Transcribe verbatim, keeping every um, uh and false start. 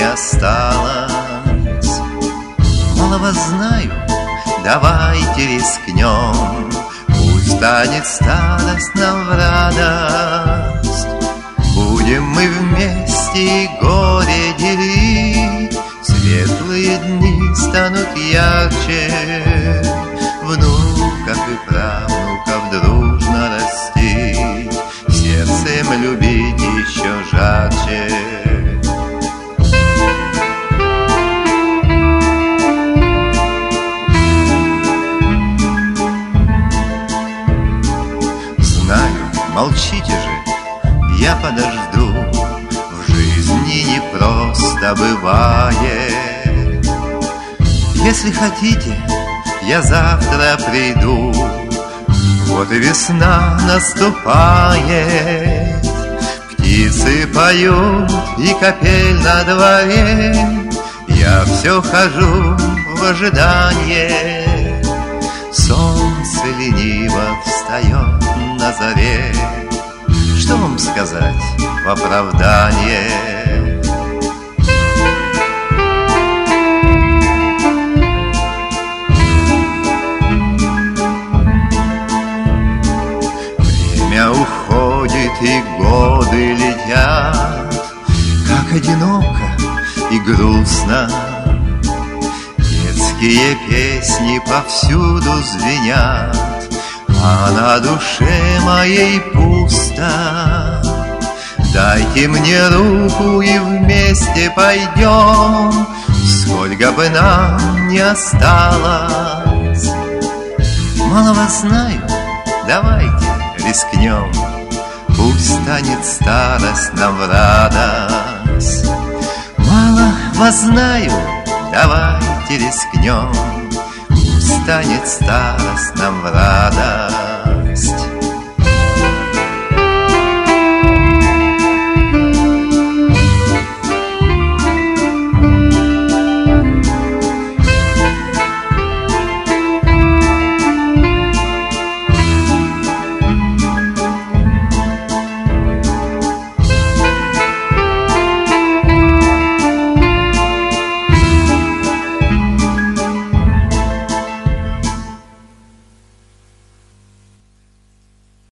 не осталось. Малого знаю, давайте рискнем, пусть станет старость нам в радость. Будем мы вместе и горе делить, светлые дни станут ярче, внуков и правнуков дружно растить, сердцем любить еще жарче. Знаю, молчите же, я подожду, в жизни непросто бывает. Если хотите, я завтра приду, вот и весна наступает. Птицы поют и капель на дворе, я все хожу в ожидании. Солнце лениво встает на заре, что вам сказать в оправдание? Время уходит и годы летят, как одиноко и грустно. Детские песни повсюду звенят, а на душе моей пусто. Дайте мне руку и вместе пойдем, сколько бы нам ни осталось. Малого знаю, давайте рискнем, пусть станет старость нам в радость. Малого знаю, давайте рискнем, пусть станет старость нам в радость.